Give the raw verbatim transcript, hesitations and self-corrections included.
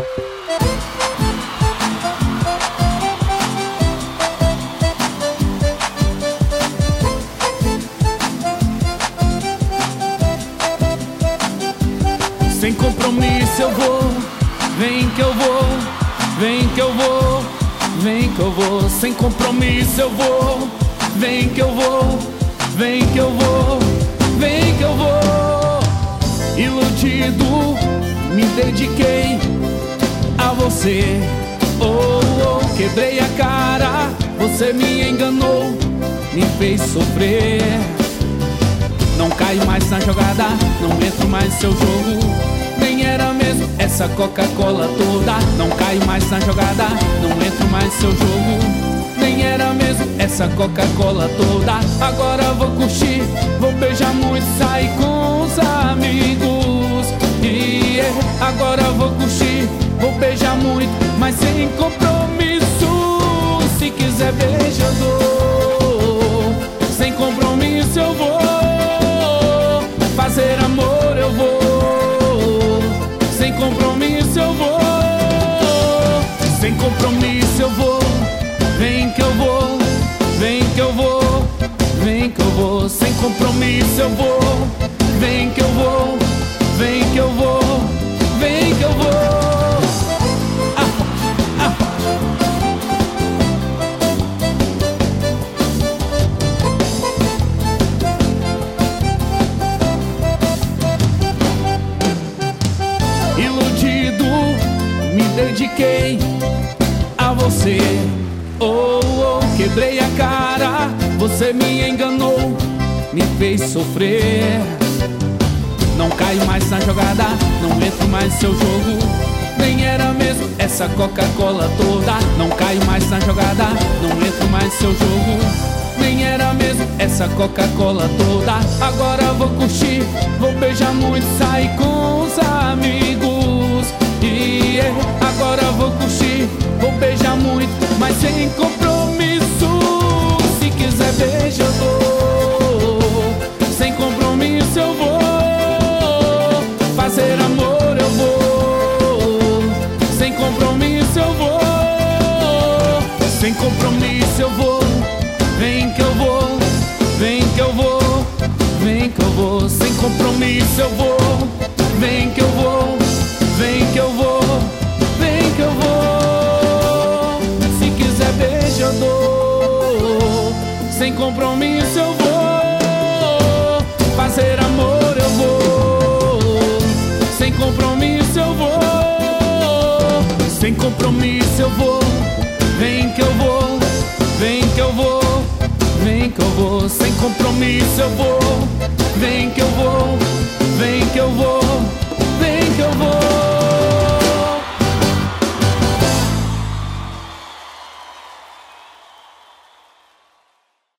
Sem compromisso eu vou, vem que eu vou, vem que eu vou, vem que eu vou. Sem compromisso eu vou, vem que eu vou, vem que eu vou, vem que eu vou. Iludido, me dediquei a você. Oh, oh, quebrei a cara, você me enganou, me fez sofrer. Não caio mais na jogada, não entro mais no seu jogo. Nem era mesmo essa Coca-Cola toda. Não caio mais na jogada, não entro mais no seu jogo. Nem era mesmo essa Coca-Cola toda. Agora vou curtir, vou beijar muito, sair com os amigos. E yeah, agora vou curtir, vou beijar muito, mas sem compromisso. Se quiser beijo eu dou, sem compromisso eu vou. Fazer amor eu vou, sem compromisso eu vou. Sem compromisso eu vou, vem que eu vou, vem que eu vou, vem que eu vou. Sem compromisso eu vou, vem que eu vou, vem que eu vou, vem que eu vou. Iludido, me dediquei a você. Oh, oh, quebrei a cara, você me enganou, me fez sofrer. Não caio mais na jogada, não entro mais no seu jogo. Nem era mesmo essa Coca-Cola toda. Não caio mais na jogada, não entro mais no seu jogo. Nem era mesmo essa Coca-Cola toda. Agora vou curtir, vou beijar muito, sair com os amigos. E yeah, agora vou curtir, vou beijar muito, mas sem compromisso. Se quiser beijo eu dou, sem compromisso eu vou. Fazer amor eu vou, sem compromisso eu vou. Sem compromisso eu vou, vem que eu vou, vem que eu vou, vem que eu vou. Sem compromisso eu vou, vem que eu vou, vem que eu vou, vem que eu vou. Se quiser beijo eu dou, sem compromisso eu vou. Fazer amor eu vou, sem compromisso eu vou. Sem compromisso eu vou, vem que eu vou, vem que eu vou, vem que eu vou. Sem compromisso eu vou, vem que eu